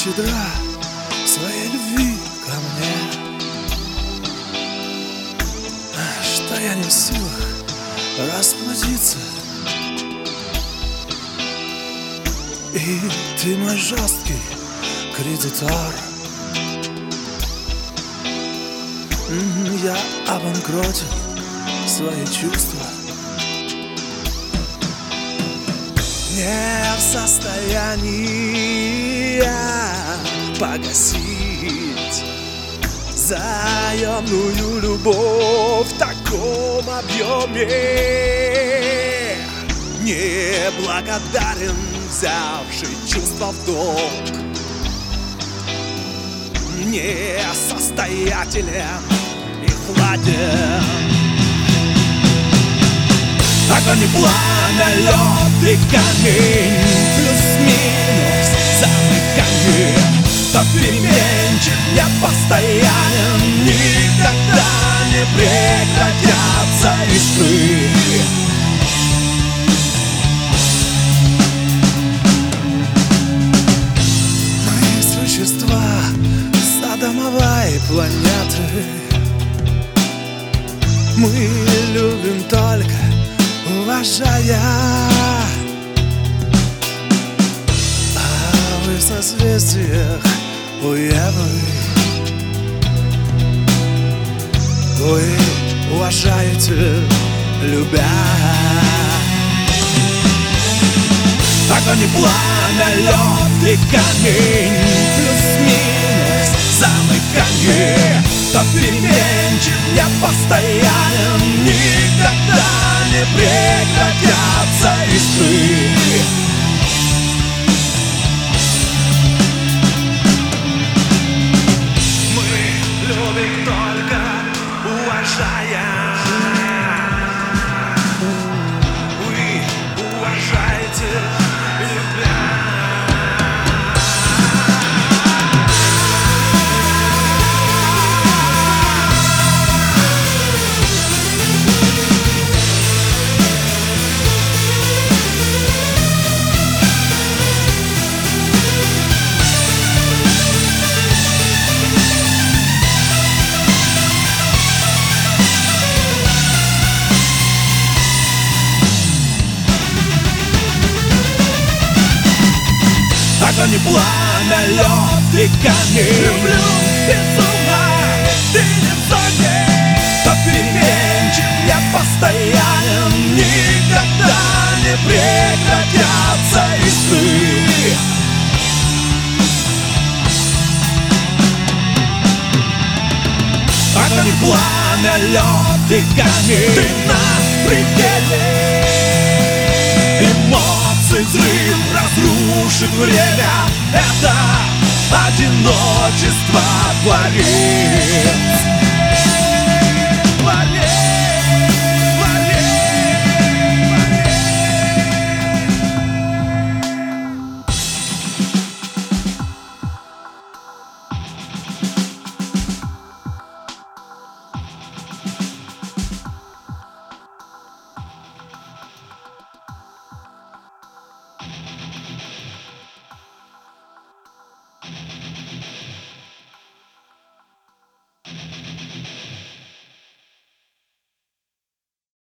щедра в своей любви ко мне, что я не в силах расплодиться. И ты мой жесткий кредитор. Я обанкротил свои чувства, не в состоянии погасить заемную любовь в таком объеме. Неблагодарен, взявший чувства в долг, несостоятелен и хладен. Огонь и пламя, лед и камень, плюс-минус замыкание. Тот переменчив, непостоянен, никогда не прекратятся искры. Мы существа содомовой планеты. Мы любим только уважая, а вы в созвездиях уявы. Вы уважаете, любя. Огонь и пламя, лед и камень, плюс-минус замыкание. Тот переменчив, непостоянен, никогда не прекратятся искры. Мы любим только уважая. Вы уважаете, любя. Огонь и пламя, лед и камень. Люблю безумно, ты не в зоне. Тот переменчив, непостоянен, никогда не прекратятся искры. Огонь и пламя, лед и камень. Ты на пределе. Эмоций взрыв разрушит время. Это одиночество творит.